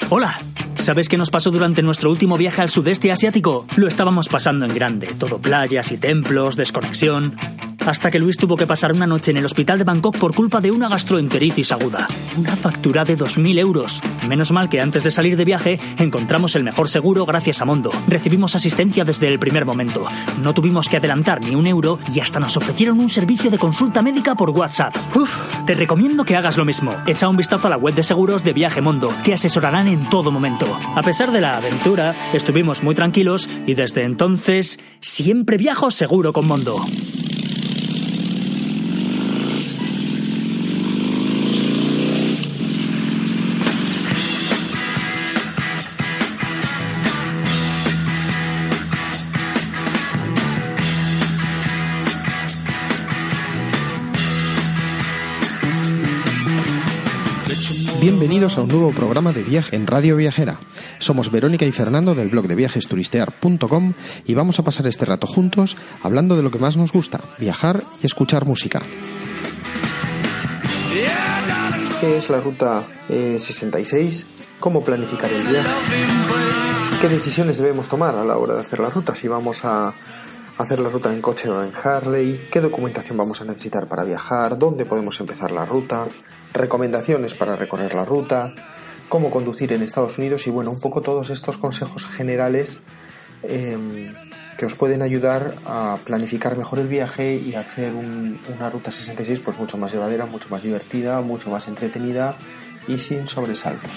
Hola. ¿Sabes qué nos pasó durante nuestro último viaje al sudeste asiático? Lo estábamos pasando en grande, todo playas y templos, desconexión... Hasta que Luis tuvo que pasar una noche en el hospital de Bangkok por culpa de una gastroenteritis aguda. Una factura de 2.000 euros. Menos mal que antes de salir de viaje encontramos el mejor seguro gracias a Mondo. Recibimos asistencia desde el primer momento. No tuvimos que adelantar ni un euro y hasta nos ofrecieron un servicio de consulta médica por WhatsApp. Te recomiendo que hagas lo mismo. Echa un vistazo a la web de seguros de Viaje Mondo. Te asesorarán en todo momento. A pesar de la aventura, estuvimos muy tranquilos y desde entonces siempre viajo seguro con Mondo. Bienvenidos a un nuevo programa de viaje en Radio Viajera. Somos Verónica y Fernando del blog de viajesturistear.com y vamos a pasar este rato juntos hablando de lo que más nos gusta, viajar y escuchar música. ¿Qué es la Ruta 66? ¿Cómo planificar el viaje? ¿Qué decisiones debemos tomar a la hora de hacer la ruta? Si vamos a hacer la ruta en coche o en Harley, ¿qué documentación vamos a necesitar para viajar? ¿Dónde podemos empezar la ruta? Recomendaciones para recorrer la ruta, cómo conducir en Estados Unidos y bueno, un poco todos estos consejos generales que os pueden ayudar a planificar mejor el viaje y hacer una Ruta 66 pues mucho más llevadera, mucho más divertida, mucho más entretenida y sin sobresaltos.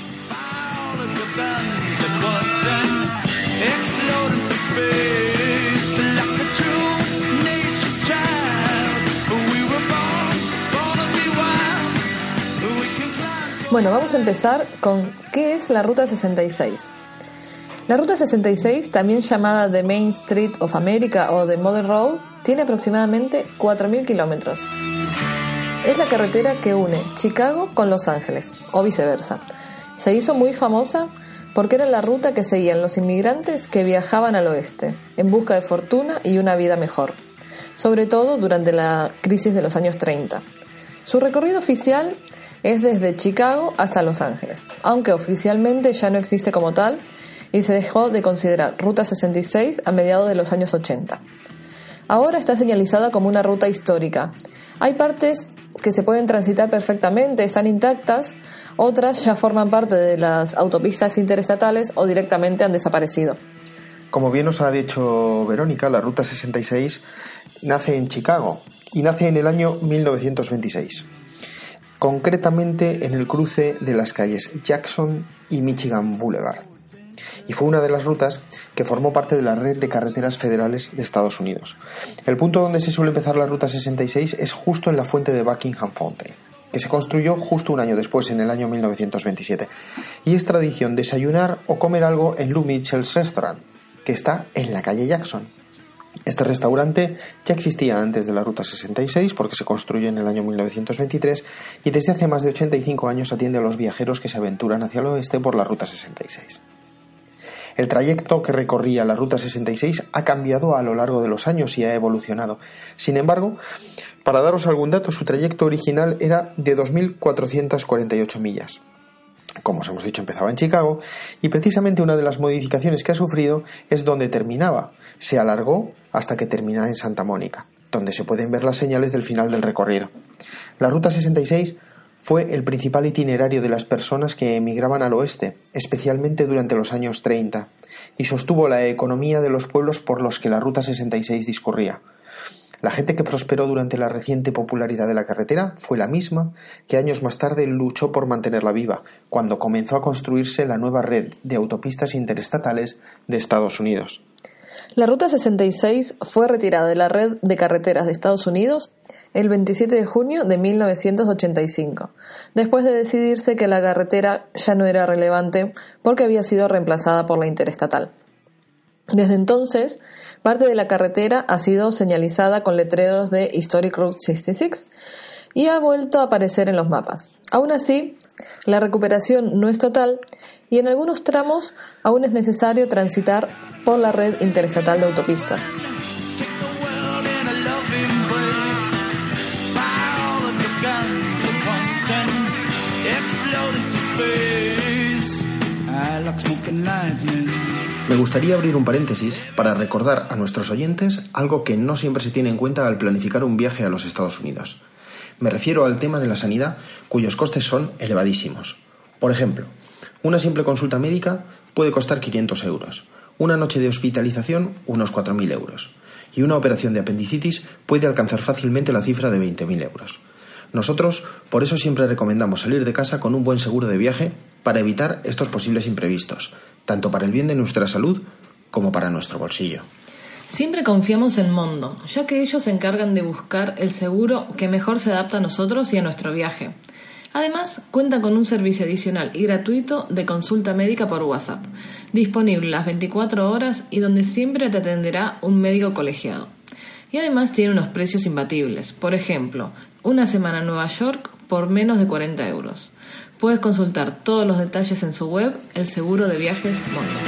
Bueno, vamos a empezar con ¿qué es la Ruta 66? La Ruta 66, también llamada The Main Street of America o The Model Road, tiene aproximadamente 4.000 kilómetros. Es la carretera que une Chicago con Los Ángeles, o viceversa. Se hizo muy famosa porque era la ruta que seguían los inmigrantes que viajaban al oeste, en busca de fortuna y una vida mejor, sobre todo durante la crisis de los años 30. Su recorrido oficial es desde Chicago hasta Los Ángeles, aunque oficialmente ya no existe como tal y se dejó de considerar Ruta 66 a mediados de los años 80. Ahora está señalizada como una ruta histórica. Hay partes que se pueden transitar perfectamente, están intactas, otras ya forman parte de las autopistas interestatales o directamente han desaparecido. Como bien os ha dicho Verónica, la Ruta 66 nace en Chicago y nace en el año 1926. Concretamente en el cruce de las calles Jackson y Michigan Boulevard. Y fue una de las rutas que formó parte de la red de carreteras federales de Estados Unidos. El punto donde se suele empezar la Ruta 66 es justo en la fuente de Buckingham Fountain, que se construyó justo un año después, en el año 1927. Y es tradición desayunar o comer algo en Lou Mitchell's Restaurant, que está en la calle Jackson. Este restaurante ya existía antes de la Ruta 66 porque se construyó en el año 1923 y desde hace más de 85 años atiende a los viajeros que se aventuran hacia el oeste por la Ruta 66. El trayecto que recorría la Ruta 66 ha cambiado a lo largo de los años y ha evolucionado. Sin embargo, para daros algún dato, su trayecto original era de 2.448 millas. Como os hemos dicho, empezaba en Chicago y precisamente una de las modificaciones que ha sufrido es donde terminaba. Se alargó hasta que termina en Santa Mónica, donde se pueden ver las señales del final del recorrido. La Ruta 66 fue el principal itinerario de las personas que emigraban al oeste, especialmente durante los años 30, y sostuvo la economía de los pueblos por los que la Ruta 66 discurría. La gente que prosperó durante la reciente popularidad de la carretera fue la misma que años más tarde luchó por mantenerla viva, cuando comenzó a construirse la nueva red de autopistas interestatales de Estados Unidos. La Ruta 66 fue retirada de la red de carreteras de Estados Unidos el 27 de junio de 1985, después de decidirse que la carretera ya no era relevante porque había sido reemplazada por la interestatal. Desde entonces, parte de la carretera ha sido señalizada con letreros de Historic Route 66 y ha vuelto a aparecer en los mapas. Aún así, la recuperación no es total y en algunos tramos aún es necesario transitar por la red interestatal de autopistas. Me gustaría abrir un paréntesis para recordar a nuestros oyentes algo que no siempre se tiene en cuenta al planificar un viaje a los Estados Unidos. Me refiero al tema de la sanidad, cuyos costes son elevadísimos. Por ejemplo, una simple consulta médica puede costar 500 euros, una noche de hospitalización unos 4.000 euros y una operación de apendicitis puede alcanzar fácilmente la cifra de 20.000 euros. Nosotros, por eso siempre recomendamos salir de casa con un buen seguro de viaje para evitar estos posibles imprevistos, tanto para el bien de nuestra salud como para nuestro bolsillo. Siempre confiamos en Mondo, ya que ellos se encargan de buscar el seguro que mejor se adapta a nosotros y a nuestro viaje. Además, cuenta con un servicio adicional y gratuito de consulta médica por WhatsApp, disponible las 24 horas y donde siempre te atenderá un médico colegiado. Y además tiene unos precios imbatibles. Por ejemplo, una semana en Nueva York por menos de 40 euros. Puedes consultar todos los detalles en su web, el seguro de viajes Mondo.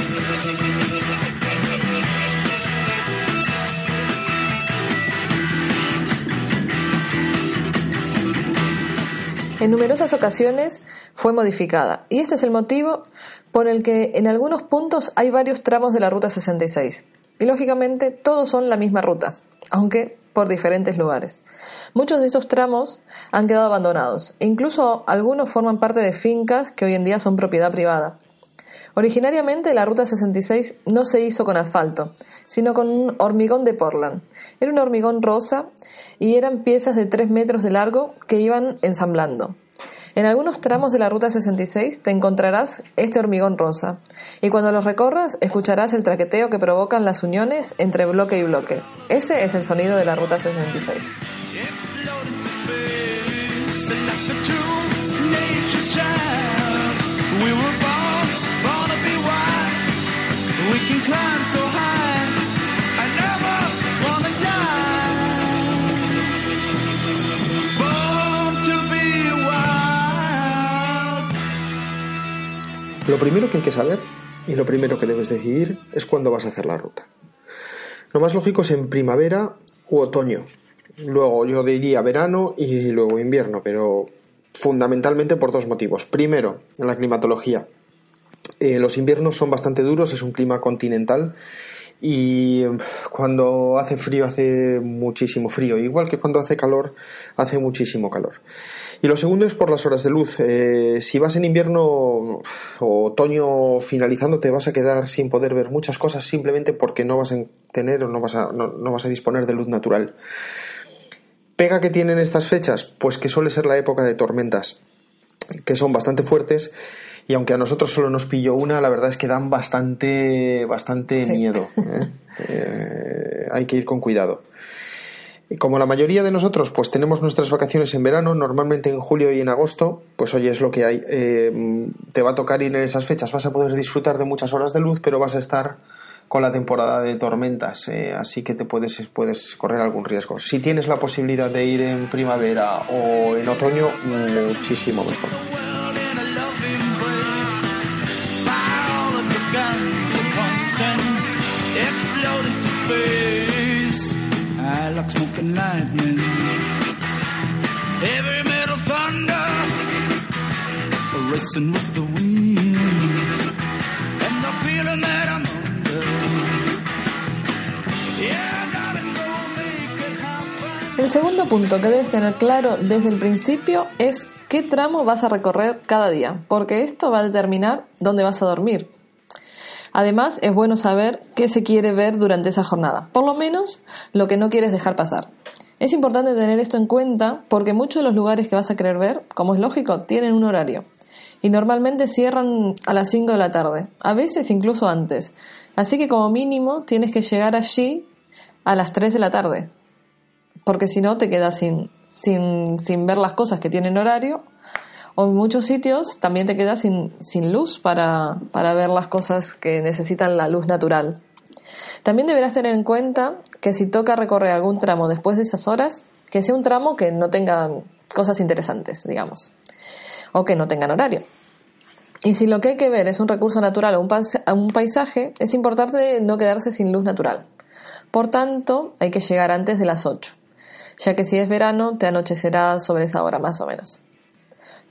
En numerosas ocasiones fue modificada, y este es el motivo por el que en algunos puntos hay varios tramos de la Ruta 66. Y lógicamente todos son la misma ruta, aunque por diferentes lugares. Muchos de estos tramos han quedado abandonados, e incluso algunos forman parte de fincas que hoy en día son propiedad privada. Originariamente la Ruta 66 no se hizo con asfalto, sino con un hormigón de Portland. Era un hormigón rosa y eran piezas de 3 metros de largo que iban ensamblando. En algunos tramos de la Ruta 66 te encontrarás este hormigón rosa, y cuando los recorras escucharás el traqueteo que provocan las uniones entre bloque y bloque. Ese es el sonido de la Ruta 66. Lo primero que hay que saber y lo primero que debes decidir es cuándo vas a hacer la ruta. Lo más lógico es en primavera u otoño. Luego yo diría verano y luego invierno, pero fundamentalmente por 2 motivos. Primero, la climatología. Los inviernos son bastante duros, es un clima continental y cuando hace frío hace muchísimo frío, igual que cuando hace calor hace muchísimo calor. Y lo segundo es por las horas de luz. Si vas en invierno o otoño finalizando te vas a quedar sin poder ver muchas cosas simplemente porque no vas a tener o no vas a disponer de luz natural. ¿Pega que tienen estas fechas? Pues que suele ser la época de tormentas, que son bastante fuertes. Y aunque a nosotros solo nos pilló una, la verdad es que dan bastante sí. Miedo. Hay que ir con cuidado. Y como la mayoría de nosotros pues tenemos nuestras vacaciones en verano, normalmente en julio y en agosto, pues oye, es lo que hay. Te va a tocar ir en esas fechas, vas a poder disfrutar de muchas horas de luz, pero vas a estar con la temporada de tormentas, así que te puedes correr algún riesgo. Si tienes la posibilidad de ir en primavera o en otoño, muchísimo mejor. Like smoking lightning, heavy metal thunder, racing with the wind, and the feeling that I'm under. Yeah, darling, go make it happen. El segundo punto que debes tener claro desde el principio es qué tramo vas a recorrer cada día, porque esto va a determinar dónde vas a dormir. Además, es bueno saber qué se quiere ver durante esa jornada, por lo menos lo que no quieres dejar pasar. Es importante tener esto en cuenta porque muchos de los lugares que vas a querer ver, como es lógico, tienen un horario. Y normalmente cierran a las 5 de la tarde, a veces incluso antes. Así que como mínimo tienes que llegar allí a las 3 de la tarde, porque si no te quedas sin ver las cosas que tienen horario. O en muchos sitios también te quedas sin luz para ver las cosas que necesitan la luz natural. También deberás tener en cuenta que si toca recorrer algún tramo después de esas horas, que sea un tramo que no tenga cosas interesantes, digamos, o que no tengan horario. Y si lo que hay que ver es un recurso natural o un paisaje, es importante no quedarse sin luz natural. Por tanto, hay que llegar antes de las 8, ya que si es verano te anochecerá sobre esa hora más o menos.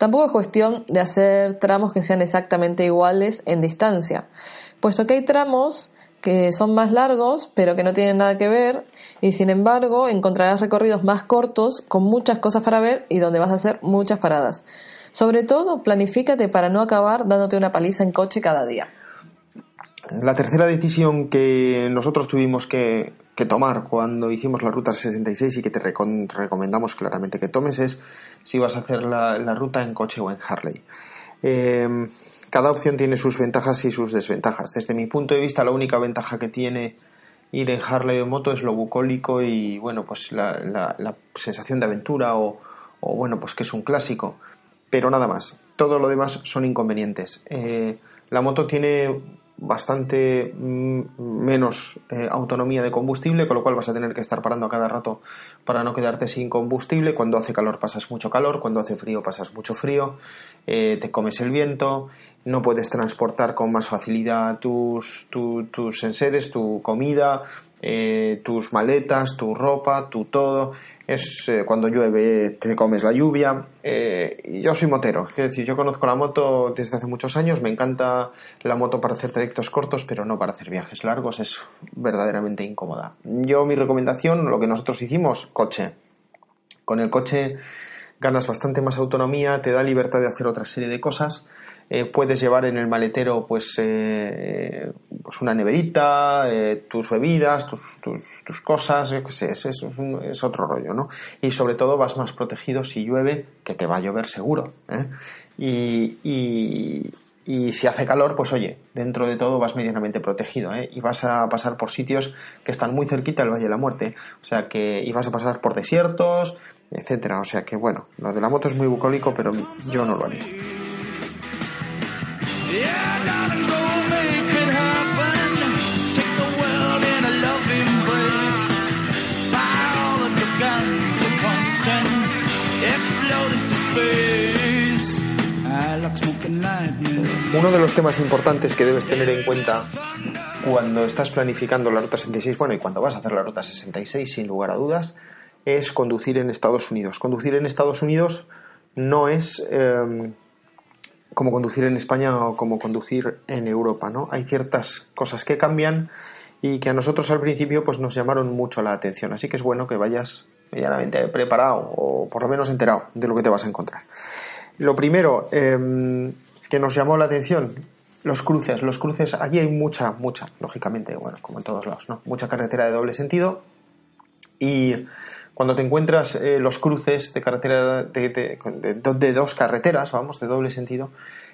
Tampoco es cuestión de hacer tramos que sean exactamente iguales en distancia, puesto que hay tramos que son más largos pero que no tienen nada que ver, y sin embargo encontrarás recorridos más cortos con muchas cosas para ver y donde vas a hacer muchas paradas. Sobre todo, planifícate para no acabar dándote una paliza en coche cada día. La tercera decisión que nosotros tuvimos que tomar cuando hicimos la Ruta 66 y que te recomendamos claramente que tomes es si vas a hacer la ruta en coche o en Harley. Cada opción tiene sus ventajas y sus desventajas. Desde mi punto de vista, la única ventaja que tiene ir en Harley o en moto es lo bucólico y bueno, pues la sensación de aventura o bueno, pues que es un clásico, pero nada más. Todo lo demás son inconvenientes. La moto tiene bastante menos autonomía de combustible, con lo cual vas a tener que estar parando a cada rato para no quedarte sin combustible. Cuando hace calor pasas mucho calor, cuando hace frío pasas mucho frío, te comes el viento, no puedes transportar con más facilidad tus enseres, tu comida, tus maletas, tu ropa, tu todo. Cuando llueve te comes la lluvia. Yo soy motero, es decir, yo conozco la moto desde hace muchos años, me encanta la moto para hacer trayectos cortos, pero no para hacer viajes largos, es verdaderamente incómoda. Mi recomendación, lo que nosotros hicimos, coche. Con el coche ganas bastante más autonomía, te da libertad de hacer otra serie de cosas. Puedes llevar en el maletero pues una neverita, tus bebidas, tus cosas, yo qué sé, es otro rollo, ¿no? Y sobre todo vas más protegido si llueve, que te va a llover seguro, ¿eh? Y si hace calor, pues oye, dentro de todo vas medianamente protegido, ¿eh? Y vas a pasar por sitios que están muy cerquita del Valle de la Muerte, o sea que y vas a pasar por desiertos, etcétera, o sea que bueno, lo de la moto es muy bucólico, pero yo no lo haría. Yeah, darling, go make it happen. Take the world in a loving embrace. Fire all of your guns at once and explode into space. I like smoking lightning. Uno de los temas importantes que debes tener en cuenta cuando estás planificando la Ruta 66, bueno, y cuando vas a hacer la Ruta 66, sin lugar a dudas, es conducir en Estados Unidos. Conducir en Estados Unidos no es como conducir en España o como conducir en Europa, ¿no? Hay ciertas cosas que cambian y que a nosotros al principio pues nos llamaron mucho la atención, así que es bueno que vayas medianamente preparado o por lo menos enterado de lo que te vas a encontrar. Lo primero que nos llamó la atención, los cruces, allí hay mucha, lógicamente, bueno, como en todos lados, ¿no? Mucha carretera de doble sentido y cuando te encuentras los cruces de carretera de dos carreteras, vamos, de doble sentido,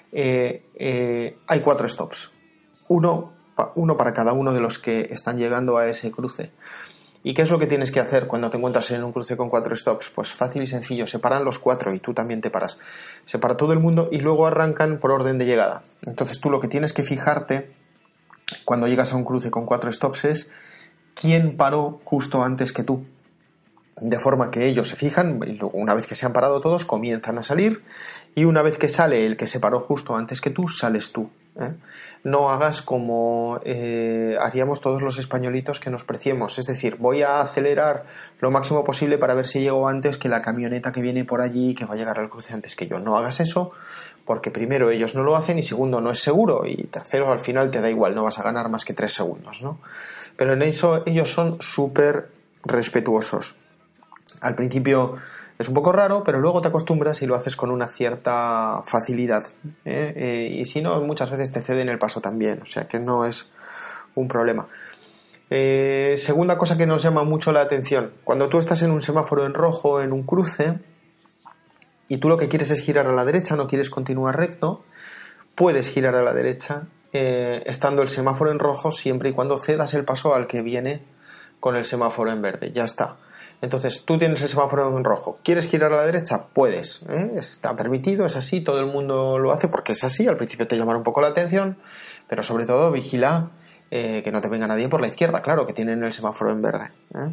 hay 4 stops. Uno para cada uno de los que están llegando a ese cruce. ¿Y qué es lo que tienes que hacer cuando te encuentras en un cruce con 4 stops? Pues fácil y sencillo, se paran los 4 y tú también te paras. Se para todo el mundo y luego arrancan por orden de llegada. Entonces tú lo que tienes que fijarte cuando llegas a un cruce con 4 stops es quién paró justo antes que tú. De forma que ellos se fijan, y una vez que se han parado todos, comienzan a salir, y una vez que sale el que se paró justo antes que tú, sales tú, ¿eh? No hagas como haríamos todos los españolitos que nos preciemos, es decir, voy a acelerar lo máximo posible para ver si llego antes que la camioneta que viene por allí, que va a llegar al cruce antes que yo. No hagas eso, porque primero ellos no lo hacen y segundo no es seguro, y tercero al final te da igual, no vas a ganar más que 3 segundos, ¿no? Pero en eso ellos son súper respetuosos. Al principio es un poco raro, pero luego te acostumbras y lo haces con una cierta facilidad, ¿eh? Y si no, muchas veces te ceden el paso también, o sea que no es un problema. Segunda cosa que nos llama mucho la atención, cuando tú estás en un semáforo en rojo, en un cruce, y tú lo que quieres es girar a la derecha, no quieres continuar recto, puedes girar a la derecha estando el semáforo en rojo siempre y cuando cedas el paso al que viene con el semáforo en verde, ya está. Entonces tú tienes el semáforo en rojo, ¿quieres girar a la derecha? Puedes, está permitido, es así, todo el mundo lo hace porque es así. Al principio te llamará un poco la atención, pero sobre todo vigila que no te venga nadie por la izquierda, claro, que tienen el semáforo en verde, ¿eh?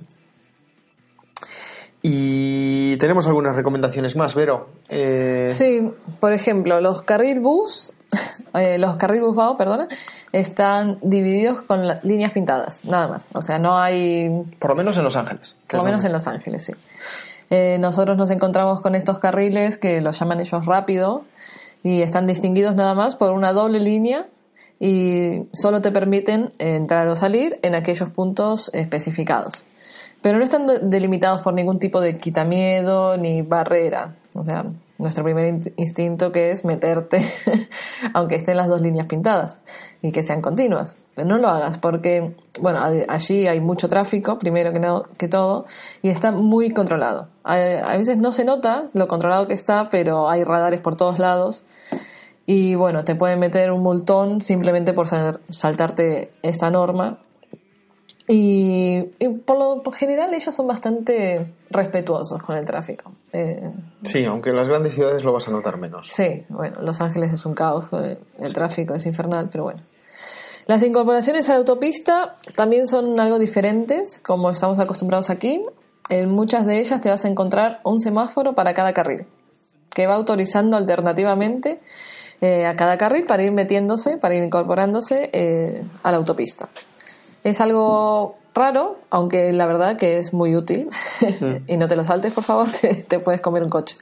Y tenemos algunas recomendaciones más, Vero. Sí, por ejemplo, los carril bus BAO, están divididos con líneas pintadas, nada más. O sea, no hay... Por lo menos en Los Ángeles. Por lo menos en Los Ángeles, sí. Nosotros nos encontramos con estos carriles que los llaman ellos rápido y están distinguidos nada más por una doble línea y solo te permiten entrar o salir en aquellos puntos especificados. Pero no están delimitados por ningún tipo de quitamiedo ni barrera. O sea, nuestro primer instinto que es meterte aunque estén las dos líneas pintadas y que sean continuas. Pero no lo hagas porque, bueno, allí hay mucho tráfico, primero que todo, y está muy controlado. A veces no se nota lo controlado que está, pero hay radares por todos lados. Y bueno, te pueden meter un multón simplemente por saltarte esta norma. Y por general ellos son bastante respetuosos con el tráfico. Sí, aunque en las grandes ciudades lo vas a notar menos. Sí, bueno, Los Ángeles es un caos, el tráfico es infernal, pero bueno. Las incorporaciones a la autopista también son algo diferentes, como estamos acostumbrados aquí. En muchas de ellas te vas a encontrar un semáforo para cada carril, que va autorizando alternativamente a cada carril para ir metiéndose, para ir incorporándose a la autopista. Es algo raro, aunque la verdad que es muy útil. Y no te lo saltes, por favor, que te puedes comer un coche.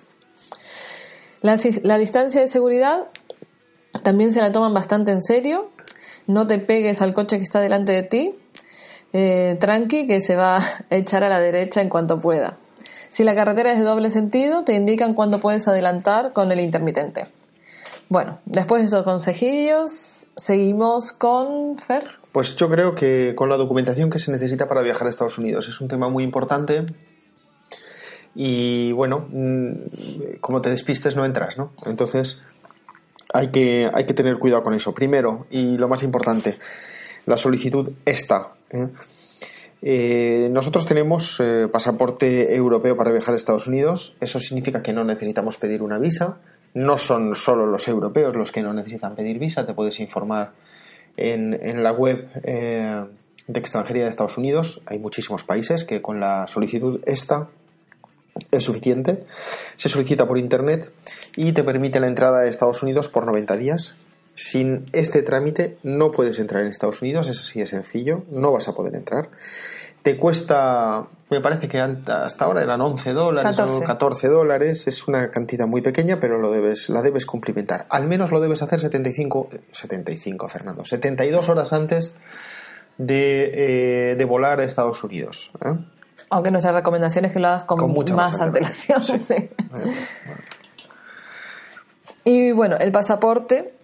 La distancia de seguridad también se la toman bastante en serio. No te pegues al coche que está delante de ti. Tranqui, que se va a echar a la derecha en cuanto pueda. Si la carretera es de doble sentido, te indican cuándo puedes adelantar con el intermitente. Bueno, después de esos consejillos, seguimos con Fer. Pues yo creo que con la documentación que se necesita para viajar a Estados Unidos es un tema muy importante y bueno, como te despistes no entras, ¿no? Entonces hay que tener cuidado con eso. Primero, y lo más importante, la solicitud ESTA. Nosotros tenemos pasaporte europeo para viajar a Estados Unidos. Eso significa que no necesitamos pedir una visa. No son solo los europeos los que no necesitan pedir visa. Te puedes informar en la web de extranjería de Estados Unidos. Hay muchísimos países que con la solicitud ESTA es suficiente. Se solicita por internet y te permite la entrada a Estados Unidos por 90 días. Sin este trámite no puedes entrar en Estados Unidos, es así de sencillo, no vas a poder entrar. Te cuesta, me parece que hasta ahora eran $11 o $14, es una cantidad muy pequeña, pero la debes cumplimentar. Al menos lo debes hacer 72 horas antes de volar a Estados Unidos. Aunque nuestra recomendación es que lo hagas con mucha más antelación. Sí. Sí. Y bueno, el pasaporte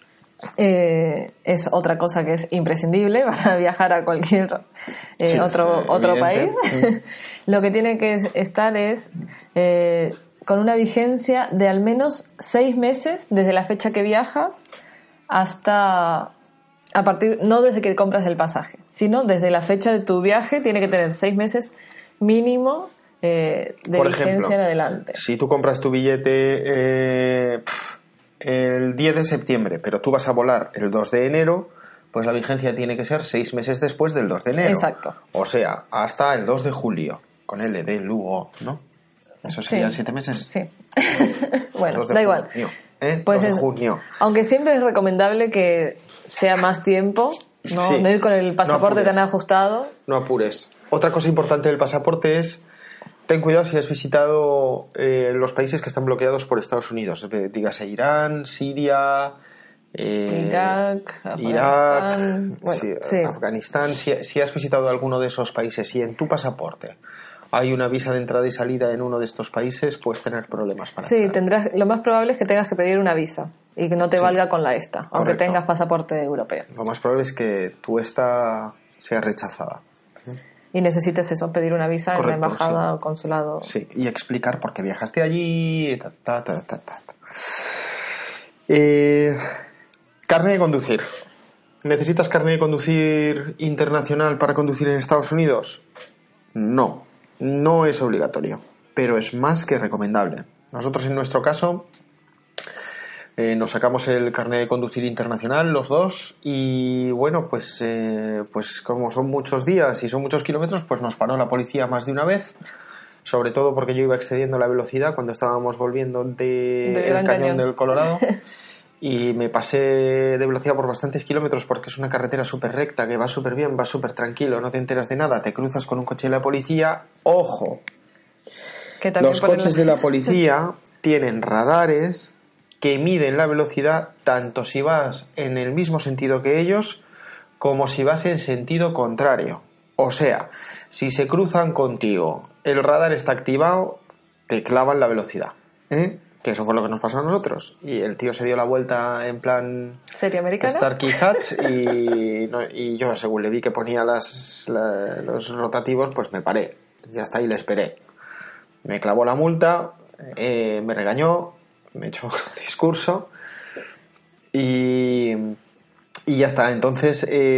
es otra cosa que es imprescindible para viajar a cualquier otro país. Lo que tiene que estar es con una vigencia de al menos 6 meses desde la fecha que viajas hasta no desde que compras el pasaje, sino desde la fecha de tu viaje. Tiene que tener 6 meses mínimo de Por vigencia ejemplo, en adelante. Si tú compras tu billete el 10 de septiembre, pero tú vas a volar el 2 de enero, pues la vigencia tiene que ser 6 meses después del 2 de enero. Exacto. O sea, hasta el 2 de julio, con L de Lugo, ¿no? ¿Eso serían 7 meses? Sí. Bueno, da igual. Pues 2 de junio. Aunque siempre es recomendable que sea más tiempo, ¿no? Sí. No ir con el pasaporte No apures. tan ajustado. No apures. Otra cosa importante del pasaporte es: ten cuidado si has visitado los países que están bloqueados por Estados Unidos. Dígase Irán, Siria, Irak, Afganistán. Bueno, sí. Afganistán. Si has visitado alguno de esos países y en tu pasaporte hay una visa de entrada y salida en uno de estos países, puedes tener problemas para entrar. Lo más probable es que tengas que pedir una visa y que no te valga con la ESTA, aunque Correcto. tengas pasaporte europeo. Lo más probable es que tu ESTA sea rechazada. Y necesites eso, pedir una visa en la embajada o consulado. Sí, y explicar por qué viajaste allí. Carnet de conducir. ¿Necesitas carnet de conducir internacional para conducir en Estados Unidos? No, no es obligatorio, pero es más que recomendable. Nosotros en nuestro caso nos sacamos el carnet de conducir internacional los dos y bueno, pues como son muchos días y son muchos kilómetros, pues nos paró la policía más de una vez, sobre todo porque yo iba excediendo la velocidad cuando estábamos volviendo del Cañón del Colorado y me pasé de velocidad por bastantes kilómetros porque es una carretera súper recta, que va súper bien, va súper tranquilo, no te enteras de nada, te cruzas con un coche de la policía, ¡ojo! Que también Los ponen coches de la policía tienen radares que miden la velocidad tanto si vas en el mismo sentido que ellos como si vas en sentido contrario. O sea, si se cruzan contigo, el radar está activado, te clavan la velocidad, ¿eh? Que eso fue lo que nos pasó a nosotros. Y el tío se dio la vuelta en plan ¿Serie americana? Starkey Hatch y yo, según le vi que ponía los rotativos, pues me paré. Ya está, y le esperé. Me clavó la multa, me regañó, me echó discurso y ya está. Entonces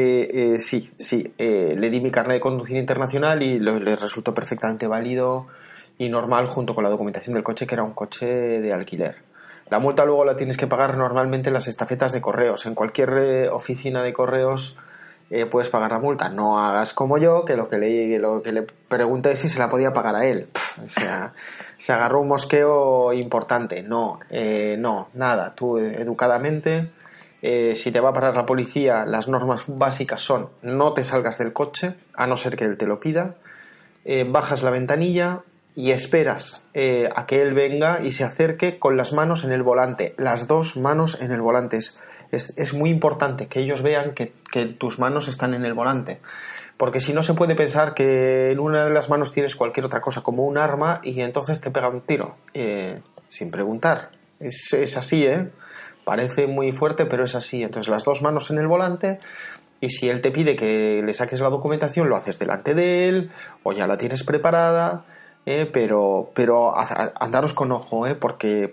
sí, le di mi carnet de conducir internacional y le resultó perfectamente válido y normal, junto con la documentación del coche, que era un coche de alquiler. La multa luego la tienes que pagar normalmente en las estafetas de correos. En cualquier oficina de correos puedes pagar la multa. No hagas como yo, que lo que le pregunté es si se la podía pagar a él. O sea, se agarró un mosqueo importante. No, nada. Tú educadamente, si te va a parar la policía, las normas básicas son: no te salgas del coche, a no ser que él te lo pida, bajas la ventanilla y esperas a que él venga y se acerque con las manos en el volante, las dos manos en el volante. Es muy importante que ellos vean que tus manos están en el volante, porque si no se puede pensar que en una de las manos tienes cualquier otra cosa, como un arma, y entonces te pega un tiro, sin preguntar. Es así, parece muy fuerte, pero es así. Entonces, las dos manos en el volante, y si él te pide que le saques la documentación, lo haces delante de él o ya la tienes preparada. Pero andaros con ojo, porque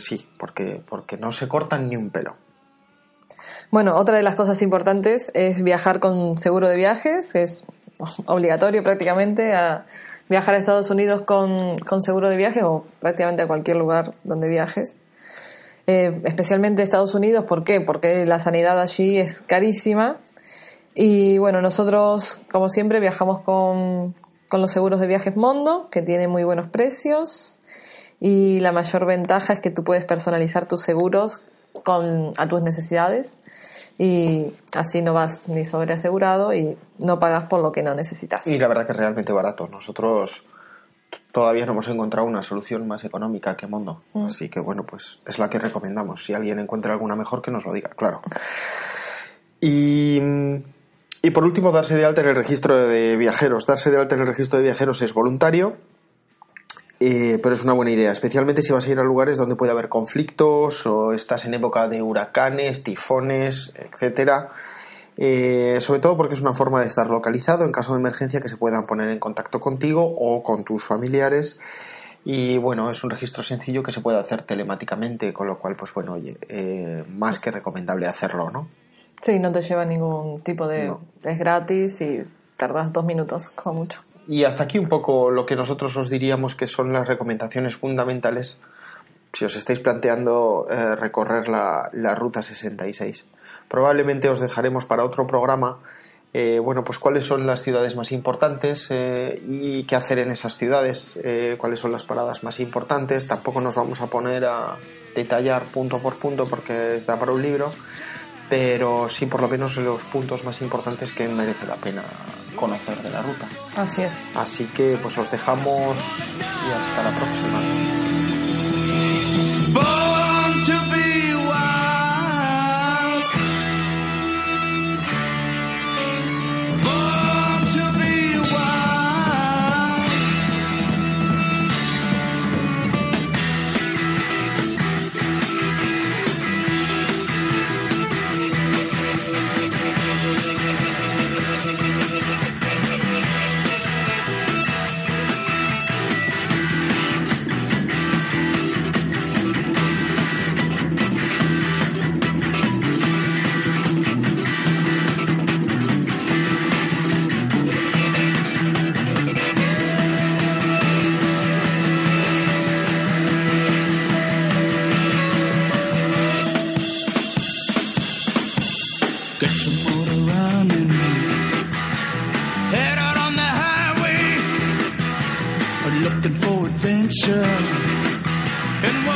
no se cortan ni un pelo. Bueno, otra de las cosas importantes es viajar con seguro de viajes. Es obligatorio prácticamente a viajar a Estados Unidos con seguro de viajes, o prácticamente a cualquier lugar donde viajes. Especialmente Estados Unidos, ¿por qué? Porque la sanidad allí es carísima. Y bueno, nosotros, como siempre, viajamos con los seguros de viajes Mondo, que tienen muy buenos precios, y la mayor ventaja es que tú puedes personalizar tus seguros a tus necesidades, y así no vas ni sobreasegurado y no pagas por lo que no necesitas. Y la verdad que es realmente barato. Nosotros todavía no hemos encontrado una solución más económica que Mondo, así que bueno, pues es la que recomendamos. Si alguien encuentra alguna mejor, que nos lo diga, claro. Y por último, darse de alta en el registro de viajeros. Darse de alta en el registro de viajeros es voluntario, pero es una buena idea, especialmente si vas a ir a lugares donde puede haber conflictos o estás en época de huracanes, tifones, etcétera. Sobre todo porque es una forma de estar localizado en caso de emergencia, que se puedan poner en contacto contigo o con tus familiares. Y bueno, es un registro sencillo que se puede hacer telemáticamente, con lo cual, pues bueno, oye, más que recomendable hacerlo, ¿no? Sí, no te lleva ningún tipo de... No. Es gratis y tardas 2 minutos, como mucho. Y hasta aquí un poco lo que nosotros os diríamos que son las recomendaciones fundamentales si os estáis planteando recorrer la Ruta 66. Probablemente os dejaremos para otro programa, pues cuáles son las ciudades más importantes y qué hacer en esas ciudades, cuáles son las paradas más importantes. Tampoco nos vamos a poner a detallar punto por punto porque da para un libro, pero sí por lo menos los puntos más importantes que merece la pena conocer de la ruta. Así es. Así que pues os dejamos y hasta la próxima. Born to be wild. Born to be wild. Get your motor running. Head out on the highway. Looking for adventure. And